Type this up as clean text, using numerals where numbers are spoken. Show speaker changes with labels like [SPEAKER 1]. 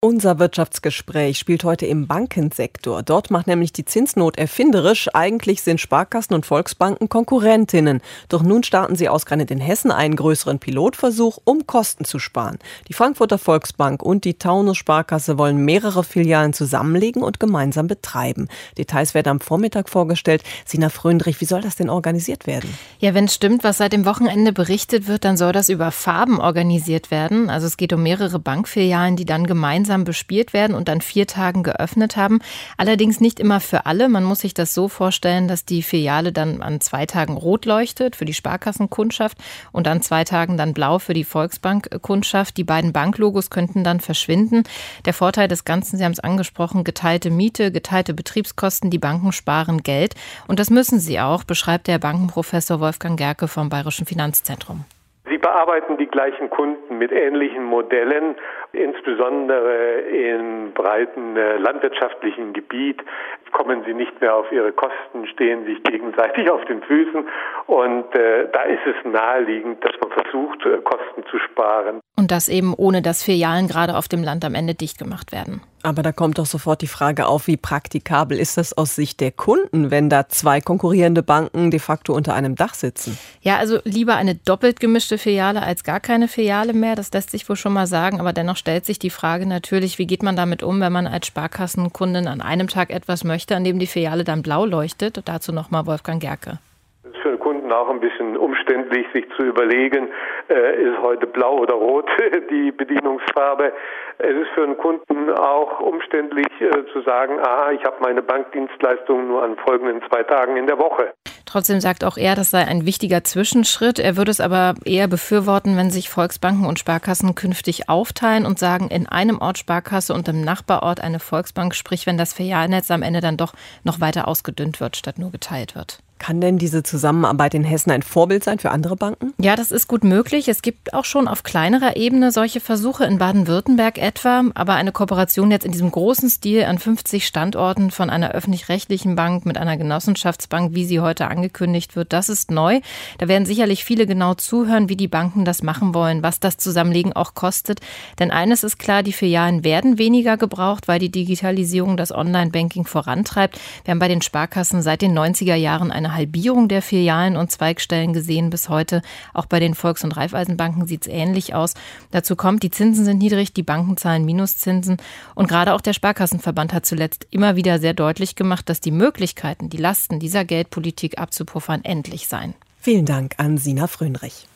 [SPEAKER 1] Unser Wirtschaftsgespräch spielt heute im Bankensektor. Dort macht nämlich die Zinsnot erfinderisch. Eigentlich sind Sparkassen und Volksbanken Konkurrentinnen. Doch nun starten sie ausgerechnet in Hessen einen größeren Pilotversuch, um Kosten zu sparen. Die Frankfurter Volksbank und die Taunus Sparkasse wollen mehrere Filialen zusammenlegen und gemeinsam betreiben. Details werden am Vormittag vorgestellt. Sina Fröndrich, wie soll das denn organisiert werden?
[SPEAKER 2] Ja, wenn es stimmt, was seit dem Wochenende berichtet wird, dann soll das über Farben organisiert werden. Also es geht um mehrere Bankfilialen, die dann gemeinsam bespielt werden und an 4 Tagen geöffnet haben. Allerdings nicht immer für alle. Man muss sich das so vorstellen, dass die Filiale dann an 2 Tagen rot leuchtet für die Sparkassenkundschaft und an 2 Tagen dann blau für die Volksbankkundschaft. Die beiden Banklogos könnten dann verschwinden. Der Vorteil des Ganzen, Sie haben es angesprochen, geteilte Miete, geteilte Betriebskosten, die Banken sparen Geld. Und das müssen sie auch, beschreibt der Bankenprofessor Wolfgang Gerke vom Bayerischen Finanzzentrum.
[SPEAKER 3] Sie bearbeiten die gleichen Kunden mit ähnlichen Modellen, insbesondere im breiten landwirtschaftlichen Gebiet kommen sie nicht mehr auf ihre Kosten, stehen sich gegenseitig auf den Füßen und da ist es naheliegend, dass man versucht, Kosten zu sparen.
[SPEAKER 2] Und das eben ohne, dass Filialen gerade auf dem Land am Ende dicht gemacht werden.
[SPEAKER 1] Aber da kommt doch sofort die Frage auf, wie praktikabel ist das aus Sicht der Kunden, wenn da 2 konkurrierende Banken de facto unter einem Dach sitzen?
[SPEAKER 2] Ja, also lieber eine doppelt gemischte Filiale als gar keine Filiale mehr. Das lässt sich wohl schon mal sagen. Aber dennoch stellt sich die Frage natürlich, wie geht man damit um, wenn man als Sparkassenkundin an einem Tag etwas möchte, an dem die Filiale dann blau leuchtet? Und dazu nochmal Wolfgang Gerke.
[SPEAKER 3] Es ist für den Kunden auch ein bisschen umständlich, sich zu überlegen, ist heute blau oder rot die Bedienungsfarbe. Es ist für den Kunden auch umständlich zu sagen, ich habe meine Bankdienstleistungen nur an folgenden 2 Tagen in der Woche.
[SPEAKER 2] Trotzdem sagt auch er, das sei ein wichtiger Zwischenschritt. Er würde es aber eher befürworten, wenn sich Volksbanken und Sparkassen künftig aufteilen und sagen, in einem Ort Sparkasse und im Nachbarort eine Volksbank, sprich wenn das Filialnetz am Ende dann doch noch weiter ausgedünnt wird, statt nur geteilt wird.
[SPEAKER 1] Kann denn diese Zusammenarbeit in Hessen ein Vorbild sein für andere Banken?
[SPEAKER 2] Ja, das ist gut möglich. Es gibt auch schon auf kleinerer Ebene solche Versuche in Baden-Württemberg etwa. Aber eine Kooperation jetzt in diesem großen Stil an 50 Standorten von einer öffentlich-rechtlichen Bank mit einer Genossenschaftsbank, wie sie heute angekündigt wird, das ist neu. Da werden sicherlich viele genau zuhören, wie die Banken das machen wollen, was das Zusammenlegen auch kostet. Denn eines ist klar, die Filialen werden weniger gebraucht, weil die Digitalisierung das Online-Banking vorantreibt. Wir haben bei den Sparkassen seit den 90er Jahren eine Halbierung der Filialen und Zweigstellen gesehen bis heute. Auch bei den Volks- und Raiffeisenbanken sieht es ähnlich aus. Dazu kommt, die Zinsen sind niedrig, die Banken zahlen Minuszinsen. Und gerade auch der Sparkassenverband hat zuletzt immer wieder sehr deutlich gemacht, dass die Möglichkeiten, die Lasten dieser Geldpolitik abzupuffern, endlich seien.
[SPEAKER 1] Vielen Dank an Sina Fröndrich.